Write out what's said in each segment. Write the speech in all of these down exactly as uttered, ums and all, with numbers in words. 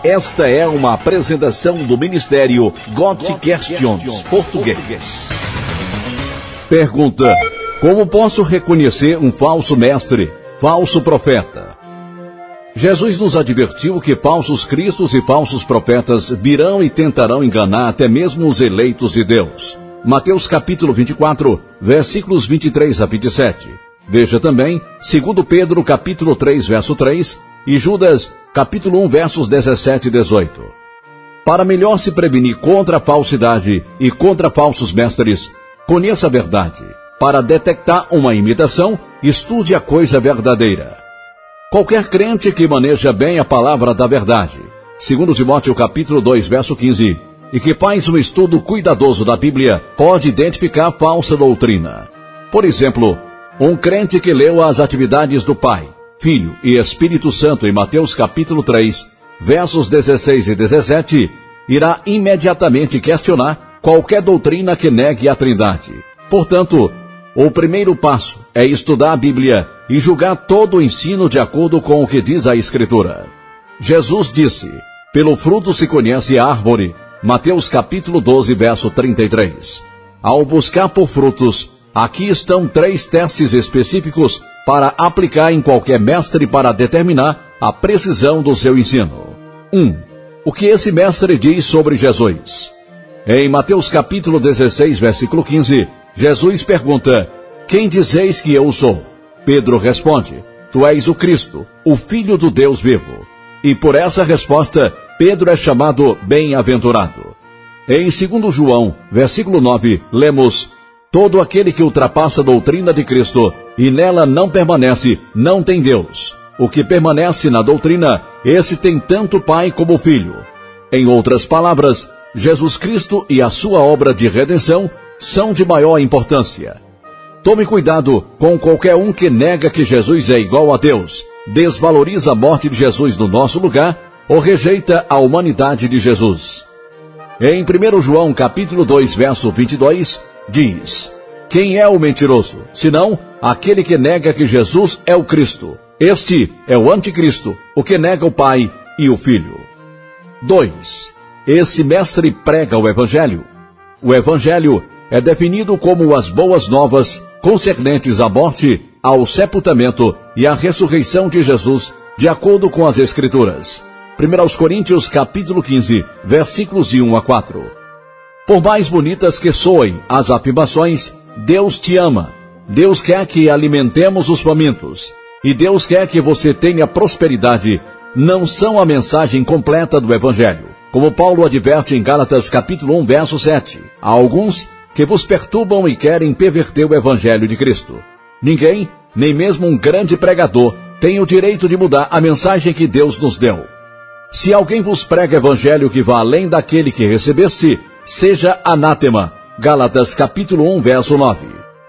Esta é uma apresentação do Ministério Got Questions Português. Pergunta: como posso reconhecer um falso mestre, falso profeta? Jesus nos advertiu que falsos cristos e falsos profetas virão e tentarão enganar até mesmo os eleitos de Deus. Mateus capítulo vinte e quatro, versículos vinte e três a vinte e sete. Veja também segundo Pedro capítulo três, verso três e Judas capítulo um, versos dezessete e dezoito. Para melhor se prevenir contra a falsidade e contra falsos mestres, conheça a verdade. Para detectar uma imitação, estude a coisa verdadeira. Qualquer crente que maneja bem a palavra da verdade, segundo Timóteo capítulo dois, verso quinze, e que faz um estudo cuidadoso da Bíblia, pode identificar falsa doutrina. Por exemplo, um crente que leu as atividades do Pai, Filho e Espírito Santo em Mateus capítulo três, versos dezesseis e dezessete, irá imediatamente questionar qualquer doutrina que negue a Trindade. Portanto, o primeiro passo é estudar a Bíblia e julgar todo o ensino de acordo com o que diz a Escritura. Jesus disse: pelo fruto se conhece a árvore, Mateus capítulo doze, verso trinta e três. Ao buscar por frutos, aqui estão três testes específicos para aplicar em qualquer mestre para determinar a precisão do seu ensino. um. O que esse mestre diz sobre Jesus? Em Mateus capítulo dezesseis, versículo quinze, Jesus pergunta: quem dizeis que eu sou? Pedro responde: tu és o Cristo, o Filho do Deus vivo. E por essa resposta, Pedro é chamado bem-aventurado. Em segundo João, versículo nove, lemos: todo aquele que ultrapassa a doutrina de Cristo e nela não permanece, não tem Deus. O que permanece na doutrina, esse tem tanto Pai como Filho. Em outras palavras, Jesus Cristo e a sua obra de redenção são de maior importância. Tome cuidado com qualquer um que nega que Jesus é igual a Deus, desvaloriza a morte de Jesus no nosso lugar ou rejeita a humanidade de Jesus. Em primeiro João capítulo dois, verso vinte e dois, diz: quem é o mentiroso, senão aquele que nega que Jesus é o Cristo? Este é o anticristo, o que nega o Pai e o Filho. dois. Esse mestre prega o Evangelho. O Evangelho é definido como as boas novas concernentes à morte, ao sepultamento e à ressurreição de Jesus, de acordo com as Escrituras. primeiro Coríntios capítulo quinze, versículos de um a quatro. Por mais bonitas que soem as afirmações, Deus te ama. Deus quer que alimentemos os famintos. E Deus quer que você tenha prosperidade. Não são a mensagem completa do Evangelho. Como Paulo adverte em Gálatas capítulo um, verso sete. Há alguns que vos perturbam e querem perverter o Evangelho de Cristo. Ninguém, nem mesmo um grande pregador, tem o direito de mudar a mensagem que Deus nos deu. Se alguém vos prega evangelho que vá além daquele que recebeste, seja anátema. Gálatas capítulo um, verso nove.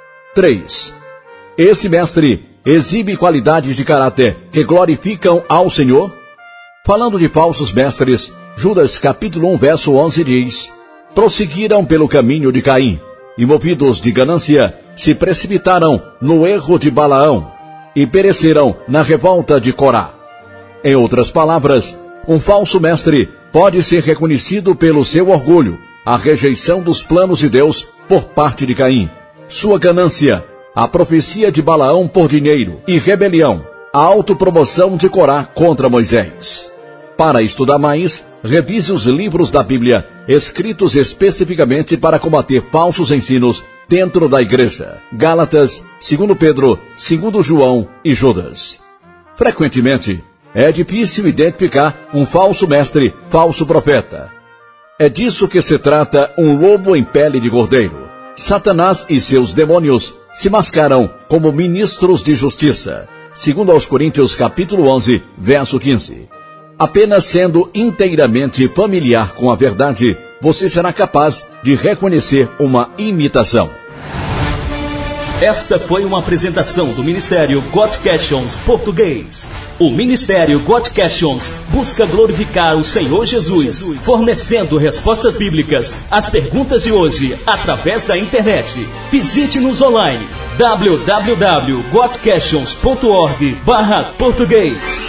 três. Esse mestre exibe qualidades de caráter que glorificam ao Senhor? Falando de falsos mestres, Judas capítulo um, verso onze diz: prosseguiram pelo caminho de Caim, e movidos de ganância, se precipitaram no erro de Balaão, e pereceram na revolta de Corá. Em outras palavras, um falso mestre pode ser reconhecido pelo seu orgulho, a rejeição dos planos de Deus por parte de Caim, sua ganância, a profecia de Balaão por dinheiro e rebelião, a autopromoção de Corá contra Moisés. Para estudar mais, revise os livros da Bíblia, escritos especificamente para combater falsos ensinos dentro da igreja: Gálatas, segundo Pedro, segundo João e Judas. Frequentemente, é difícil identificar um falso mestre, falso profeta. É disso que se trata um lobo em pele de cordeiro. Satanás e seus demônios se mascaram como ministros de justiça, segundo aos Coríntios capítulo onze, verso quinze. Apenas sendo inteiramente familiar com a verdade, você será capaz de reconhecer uma imitação. Esta foi uma apresentação do Ministério Got Questions Português. O Ministério Got Questions busca glorificar o Senhor Jesus, fornecendo respostas bíblicas às perguntas de hoje através da internet. Visite-nos online w w w ponto got questions ponto org barra português.